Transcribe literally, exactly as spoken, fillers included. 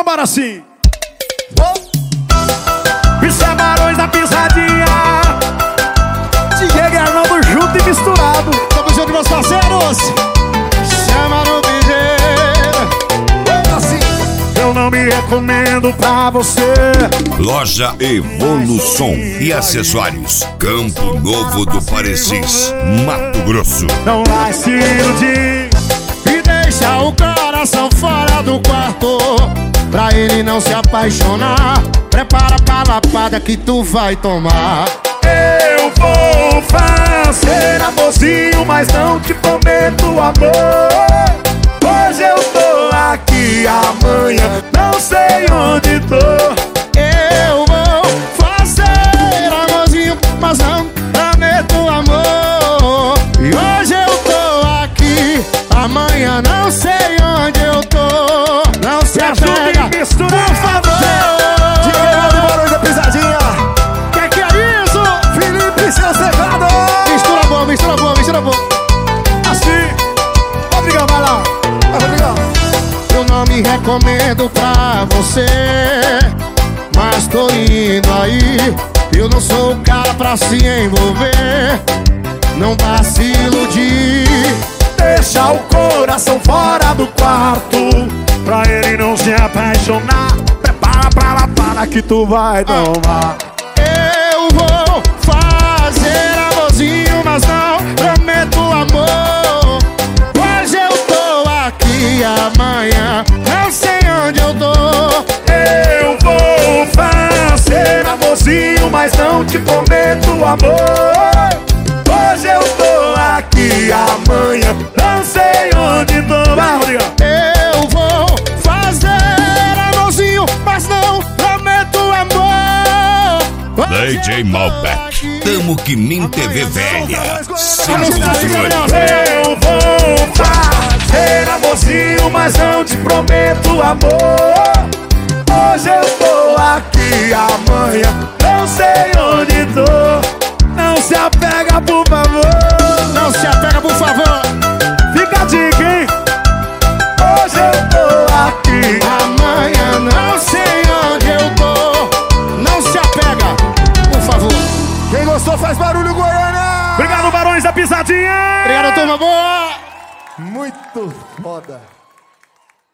Bora sim. Oh. Isso é Barões da Pisadinha. Diego e Arnaldo junto e misturado. Tamo junto, meus parceiros. Chama no piseiro. Assim. Eu não me recomendo pra você. Loja Evolução e acessórios, Campo Novo do Parecis, Mato Grosso. Não vai se iludir E deixa o coração fora do quarto, pra ele não se apaixonar. Prepara pra lapada que tu vai tomar. Eu vou fazer amorzinho, mas não te prometo amor. Hoje eu tô aqui, amanhã não sei onde tô. Eu vou fazer amorzinho, mas não prometo amor. E hoje eu tô aqui, amanhã não sei onde eu tô. Não se apega, por favor. Diego e Barões da Pisadinha. Que que é isso? Felipe, seus teclados. Mistura bom, mistura bom, mistura bom. Assim. Obrigado, vai lá. Vai, obrigado. Eu não me recomendo pra você, mas tô indo aí. Eu não sou o cara pra se envolver. Não vá se iludir. Deixa o coração fora do quarto, pra ele não se apaixonar. Prepara pra lapada que tu vai tomar. Eu vou fazer amorzinho, mas não prometo amor. Hoje eu tô aqui, amanhã não sei onde eu tô. Eu vou fazer amorzinho, mas não te prometo amor. Hoje eu tô aqui, amanhã não sei onde tô. Vai, Rodrigo. Eu vou fazer amorzinho, mas não prometo amor. D J Malbec, Tamo que nem T V velha, sem controle. Eu vou fazer amorzinho, mas não te prometo amor. Hoje eu tô aqui, amanhã não sei onde tô. Não se apega, por favor. Não se apega, por favor. Fica a dica, hein? Hoje eu tô aqui, Amanhã não sei onde eu tô. Não se apega, por favor. quem gostou faz barulho, Goiânia. Obrigado, Barões da Pisadinha. Obrigado, turma boa. Muito foda.